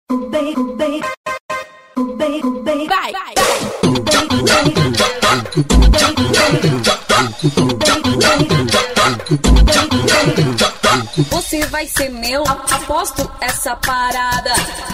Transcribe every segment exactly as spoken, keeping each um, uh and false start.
Vai, você vai ser meu, aposto essa parada.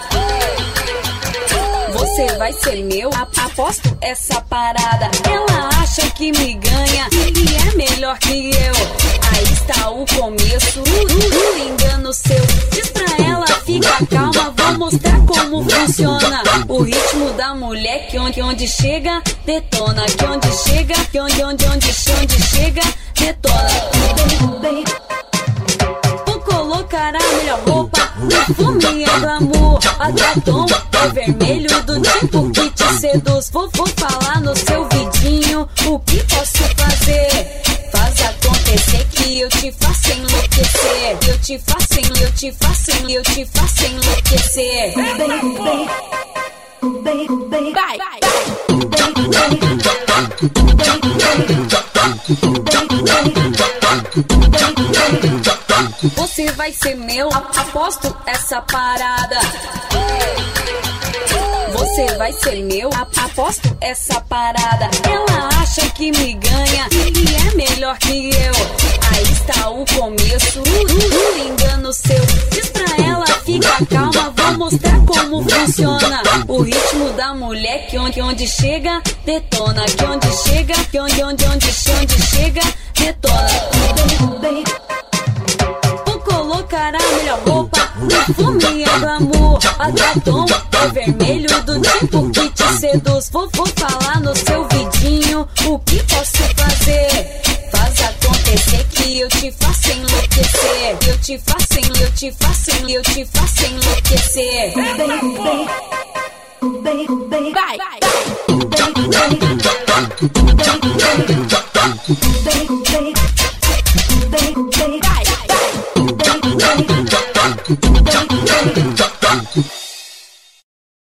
Você vai ser meu, aposto essa parada. Ela acha que me ganha e é melhor que eu. Aí está o começo, o engano seu. Diz pra ela, fica calma, vou mostrar como funciona o ritmo da mulher, que onde, onde chega, detona. Que onde chega, que onde, onde, onde, onde chega, detona. Vou colocar a melhor roupa, perfume é glamour, batom é vermelho do tipo que te seduz. Vou, vou falar no seu vidinho o que posso fazer. Faz acontecer que eu te faço enlouquecer. Eu te faço, eu te faço, eu te faço enlouquecer. Vai, vai. Você vai ser meu, aposto essa parada. Você vai ser meu, aposto essa parada. Ela acha que me ganha e é melhor que eu. Aí está o começo, o engano seu. Diz pra ela, fica calma, vou mostrar como funciona o ritmo da mulher, que onde, onde chega, detona. Que onde chega, que onde, onde, onde, onde chega, detona. Vou colocar a melhor roupa, perfume é glamour, batom é vermelho do tipo que te seduz. Vou, vou falar no seu vidinho o que posso fazer. Faz acontecer que eu te faço enlouquecer. Eu te faço, eu te faço, eu te faço enlouquecer. Vai, vai. Vai, vai.